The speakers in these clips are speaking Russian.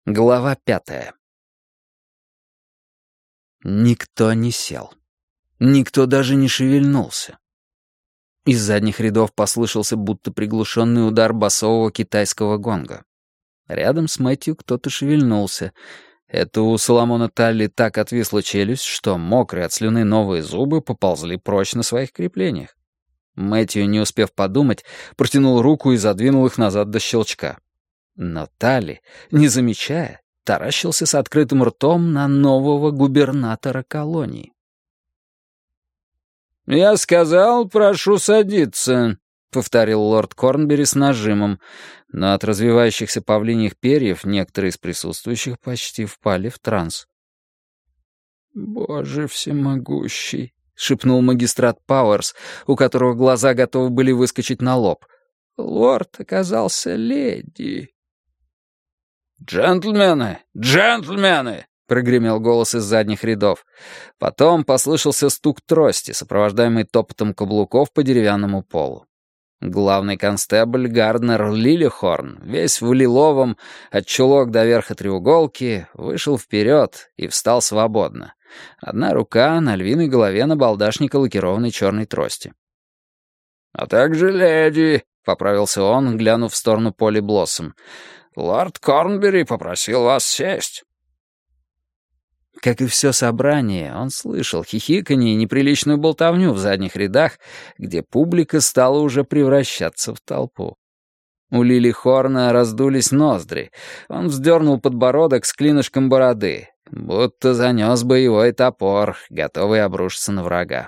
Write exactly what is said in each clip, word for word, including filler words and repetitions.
Глава пятая. Никто не сел. Никто даже не шевельнулся. Из задних рядов послышался будто приглушенный удар басового китайского гонга. Рядом с Мэтью кто-то шевельнулся. Это у Соломона Талли так отвисла челюсть, что мокрые от слюны новые зубы поползли прочь на своих креплениях. Мэтью, не успев подумать, протянул руку и задвинул их назад до щелчка. Но Талли, не замечая, таращился с открытым ртом на нового губернатора колонии. «Я сказал, прошу садиться», — повторил лорд Корнбери с нажимом, но от развивающихся павлиньих перьев некоторые из присутствующих почти впали в транс. «Боже всемогущий», — шепнул магистрат Пауэрс, у которого глаза готовы были выскочить на лоб. «Лорд оказался леди». «Джентльмены! Джентльмены!» — прогремел голос из задних рядов. Потом послышался стук трости, сопровождаемый топотом каблуков по деревянному полу. Главный констебль Гарднер Лилихорн, весь в лиловом, от чулок до верха треуголки, вышел вперед и встал свободно. Одна рука на львиной голове набалдашника лакированной черной трости. «А также леди», — поправился он, глянув в сторону Полли Блоссом. «Лорд Корнбери попросил вас сесть». Как и все собрание, он слышал хихиканье и неприличную болтовню в задних рядах, где публика стала уже превращаться в толпу. У Лили Хорна раздулись ноздри. Он вздернул подбородок с клинышком бороды, будто занес боевой топор, готовый обрушиться на врага.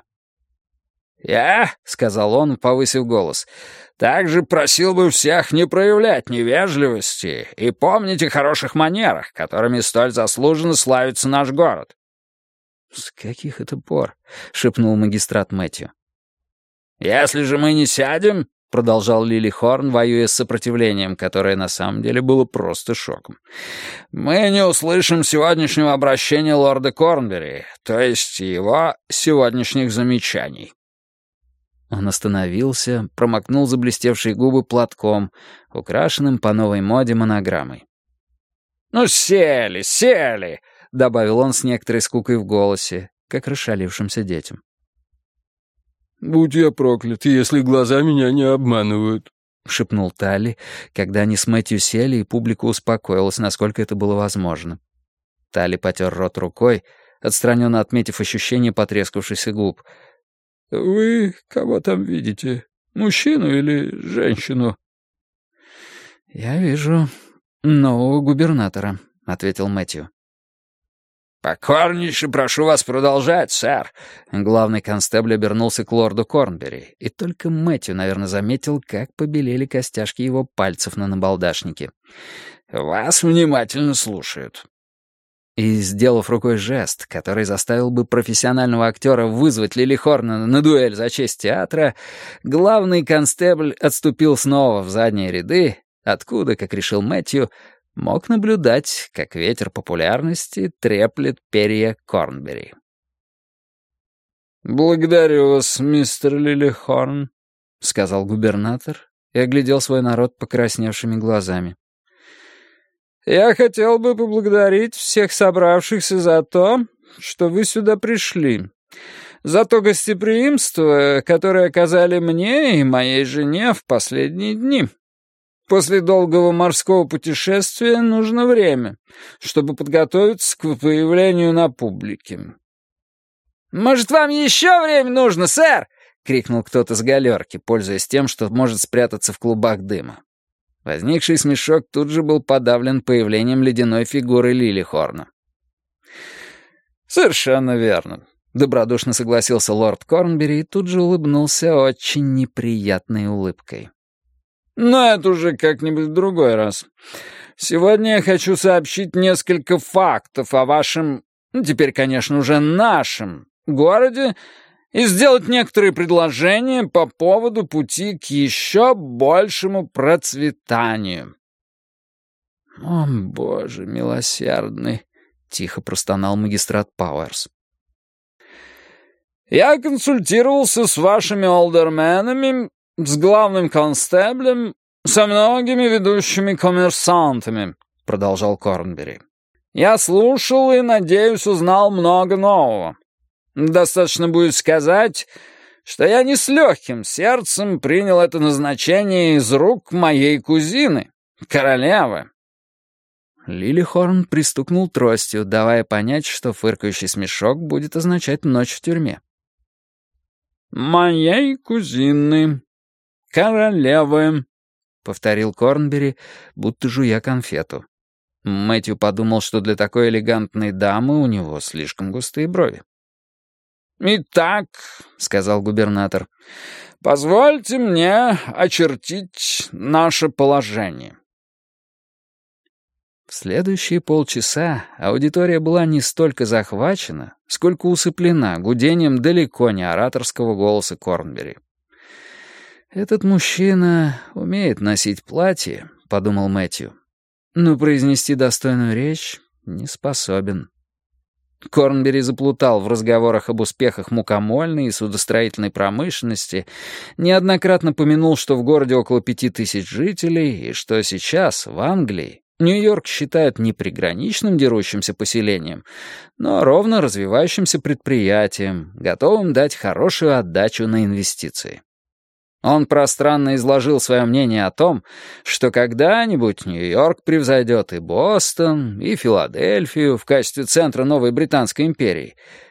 «Я, — сказал он, повысив голос, — также просил бы всех не проявлять невежливости и помнить о хороших манерах, которыми столь заслуженно славится наш город». «С каких это пор?» — шепнул магистрат Мэтью. «Если же мы не сядем, — продолжал Лилихорн, воюя с сопротивлением, которое на самом деле было просто шоком, — мы не услышим сегодняшнего обращения лорда Корнбери, то есть его сегодняшних замечаний». Он остановился, промокнул заблестевшие губы платком, украшенным по новой моде монограммой. «Ну, сели, сели!» — добавил он с некоторой скукой в голосе, как расшалившимся детям. «Будь я проклят, если глаза меня не обманывают», — шепнул Талли, когда они с Мэтью сели, и публика успокоилась, насколько это было возможно. Талли потер рот рукой, отстраненно отметив ощущение потрескавшихся губ. «Вы кого там видите? Мужчину или женщину?» «Я вижу нового губернатора», — ответил Мэтью. «Покорнейше прошу вас продолжать, сэр». Главный констебль обернулся к лорду Корнбери, и только Мэтью, наверное, заметил, как побелели костяшки его пальцев на набалдашнике. «Вас внимательно слушают». И, сделав рукой жест, который заставил бы профессионального актера вызвать Лилихорна на дуэль за честь театра, главный констебль отступил снова в задние ряды, откуда, как решил Мэтью, мог наблюдать, как ветер популярности треплет перья Корнбери. «Благодарю вас, мистер Лилихорн», — сказал губернатор и оглядел свой народ покрасневшими глазами. «Я хотел бы поблагодарить всех собравшихся за то, что вы сюда пришли, за то гостеприимство, которое оказали мне и моей жене в последние дни. После долгого морского путешествия нужно время, чтобы подготовиться к появлению на публике». «Может, вам еще время нужно, сэр?» — крикнул кто-то с галерки, пользуясь тем, что может спрятаться в клубах дыма. Возникший смешок тут же был подавлен появлением ледяной фигуры Лилихорна. «Совершенно верно», — добродушно согласился лорд Корнбери и тут же улыбнулся очень неприятной улыбкой. «Но это уже как-нибудь в другой раз. Сегодня я хочу сообщить несколько фактов о вашем, ну, теперь, конечно, уже нашем городе, и сделать некоторые предложения по поводу пути к еще большему процветанию». «О, Боже милосердный!» — тихо простонал магистрат Пауэрс. «Я консультировался с вашими олдерменами, с главным констеблем, со многими ведущими коммерсантами. — продолжал Корнбери. «Я слушал и, надеюсь, узнал много нового. Достаточно будет сказать, что я не с легким сердцем принял это назначение из рук моей кузины, королевы». Лилихорн пристукнул тростью, давая понять, что фыркающий смешок будет означать ночь в тюрьме. «Моей кузины, королевы», — повторил Корнбери, будто жуя конфету. Мэтью подумал, что для такой элегантной дамы у него слишком густые брови. «Итак», — сказал губернатор, — «позвольте мне очертить наше положение». В следующие полчаса аудитория была не столько захвачена, сколько усыплена гудением далеко не ораторского голоса Корнбери. «Этот мужчина умеет носить платье», — подумал Мэтью, «но произнести достойную речь не способен». Корнбери заплутал в разговорах об успехах мукомольной и судостроительной промышленности, неоднократно помянул, что в городе около пяти тысяч жителей, и что сейчас, в Англии, Нью-Йорк считают не приграничным дерущимся поселением, но ровно развивающимся предприятием, готовым дать хорошую отдачу на инвестиции. Он пространно изложил свое мнение о том, что когда-нибудь Нью-Йорк превзойдет и Бостон, и Филадельфию в качестве центра новой Британской империи,